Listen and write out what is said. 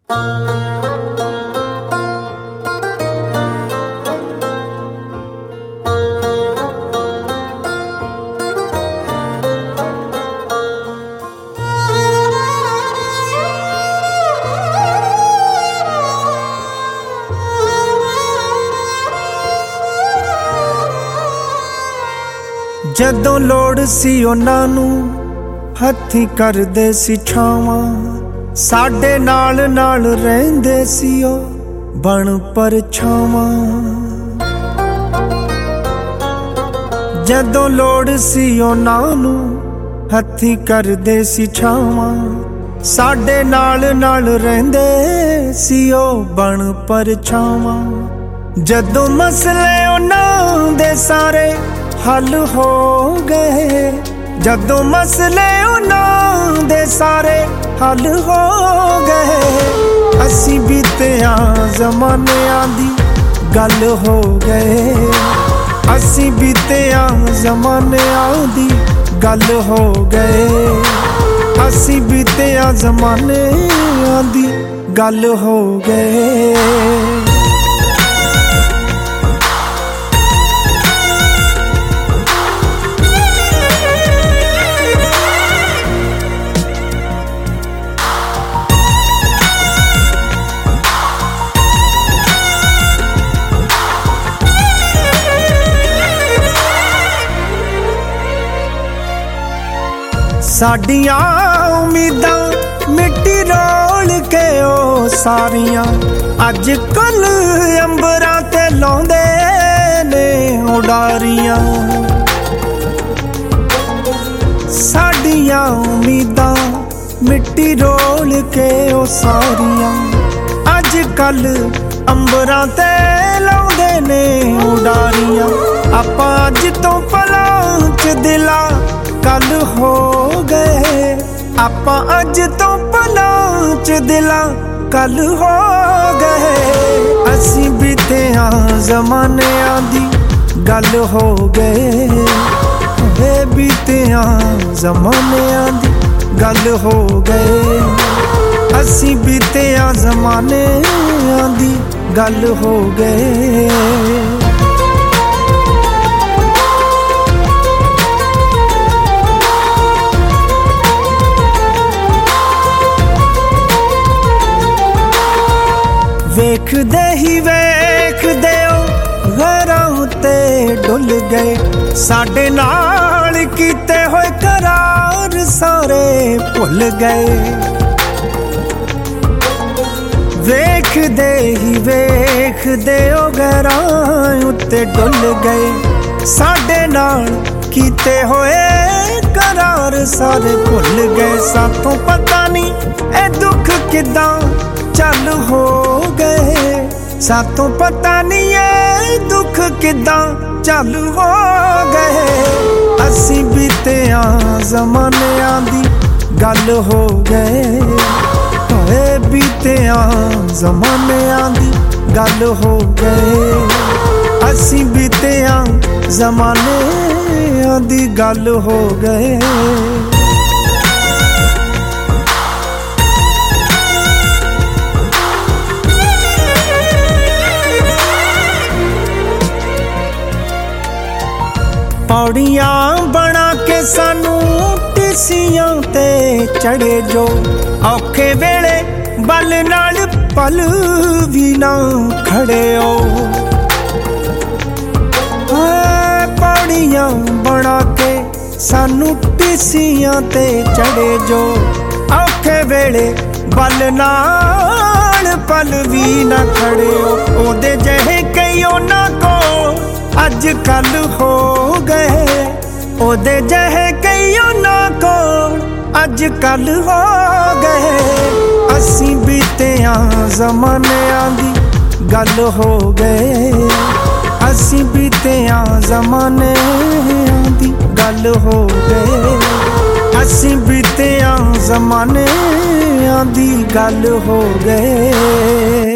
ਜਦੋਂ ਲੋੜ ਸੀ ਉਹਨਾਂ ਨੂੰ ਹੱਥੀਂ ਕਰਦੇ ਸੀ ਛਾਵਾਂ, ਸਾਡੇ ਨਾਲ ਨਾਲ ਰਹਿੰਦੇ ਸੀ ਉਹ ਬਣ ਪਰਛਾਵਾਂ। ਜਦੋਂ ਲੋੜ ਸੀ ਉਹਨਾਂ ਨੂੰ ਹੱਥੀਂ ਕਰਦੇ ਸੀ ਛਾਵਾਂ, ਸਾਡੇ ਨਾਲ ਨਾਲ ਰਹਿੰਦੇ ਸੀ ਉਹ ਬਣ ਪਰਛਾਵਾਂ। ਜਦੋਂ ਮਸਲੇ ਉਹਨਾਂ ਦੇ ਸਾਰੇ हल हो गए, जदों मसले उन्हां दे सारे हल हो गए, असी बीतिया ज़मानियां दी गल हो गए, असी बीतिया ज़मानियां दी गल हो गए, असी बीतिया ज़मानियां दी गल हो गए। साडियां उम्मीदां मिट्टी रोल के ओ सारियां अज कल अंबरां ते लाउंदे ने उडारियां। साडियां उम्मीदां मिट्टी रोल के ओ सारियां अज कल अंबरां ते लाउंदे ने उडारियां। आपां अज तो भला च दिला कल हो गए, आपां अज तो भला च दिला कल हो गए, असी बीतिया ज़मानियां दी गल हो गए, बीतिया ज़मानियां दी गल हो गए, असी बीतिया ज़मानियां दी गल हो गए। वेखदे ही वेखदे ओ घरां उत्ते डुल गए, साडे नाल कीते होए करार सारे भुल गए। वेखदे ही वेखदे ओ घरां उत्ते डुल गए, साडे नाल कीते होए करार सारे भुल गए। साथों पता नहीं ए दुख किदां चल हो गए, साथों पता नहीं है दुख किदां चल हो गए, असी बीतिया ज़मानियां दी गल हो गए, बीतिया ज़मानियां दी गल हो गए, असी बीतिया ज़मानियां दी गल हो गए। पौड़ियां बना के सानू टिसियां ते चढ़े जो, औखे वेले बल नाल पल भी ना खड़े हो। पौड़ियां बना के सानू टिसियां ते चढ़े जो, औखे वेले बल नाल पल भी ना खड़े हो। ओदे जहे कई उन्हां को अज कल हो गए, ओदे जहे कई उन्हां कोल अज कल हो गए, असी बीतिया ज़मानियां दी गल हो गए, असी बीतिया ज़मानियां दी गल हो गए, असी बीतिया ज़मानियां दी गल हो गए।